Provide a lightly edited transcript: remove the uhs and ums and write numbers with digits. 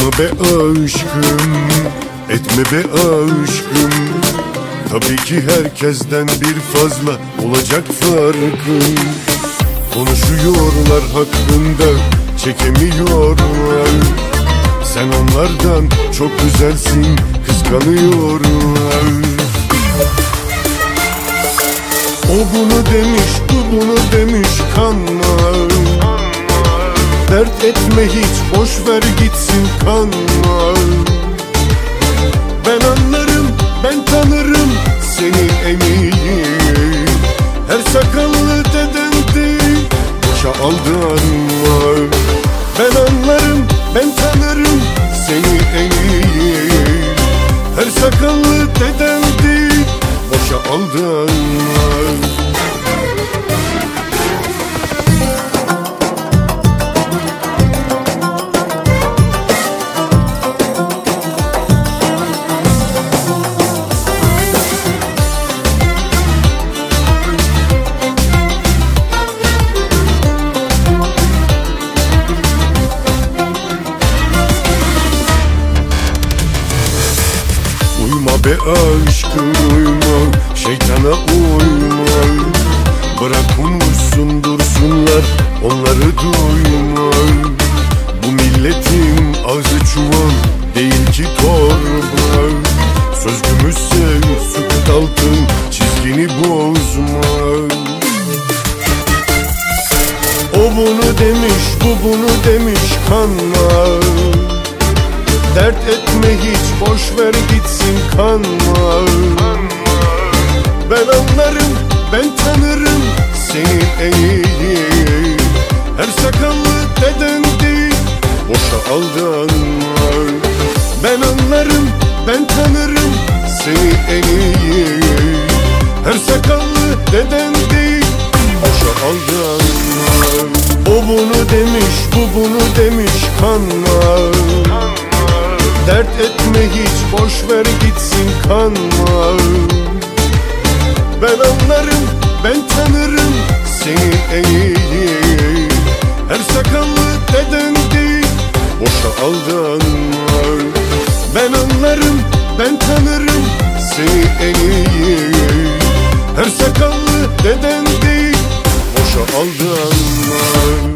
Uyma be aşkım, etme be aşkım. Tabii ki herkesten bir fazla olacak farkın. Konuşuyorlar hakkında, çekemiyorlar. Sen onlardan çok güzelsin, kıskanıyorlar. O bunu demiş, bu bunu demiş, kanma. Dert etme hiç, boş ver gitsin, kanma. Ben anlarım, ben tanırım seni en iyi. Her sakallı deden değil, boşa aldanma. Ben anlarım, ben tanırım seni en iyi. Her sakallı deden değil, boşa aldanma. Uyma be aşkım, uyma, şeytana uyma. Bırak konuşsun dursunlar, onları duyma. Bu milletin ağzı çuval, değil ki torba. Söz gümüşse sükut altın, çizgini bozma. O bunu demiş, bu bunu demiş, kanma. Dert etme hiç, boş ver gitsin, kanma. Ben anlarım, ben tanırım seni en iyi. Her sakallı deden değil, boşa aldanma. Ben anlarım, ben tanırım seni en iyi. Her sakallı deden değil, boşa aldanma. O bunu demiş, bu bunu demiş, kanma. Dert etme hiç, boş ver gitsin, kanma. Ben anlarım, ben tanırım seni en iyi. Her sakallı deden değil, boşa aldanma. Ben anlarım, ben tanırım seni en iyi. Her sakallı deden değil, boşa aldanma.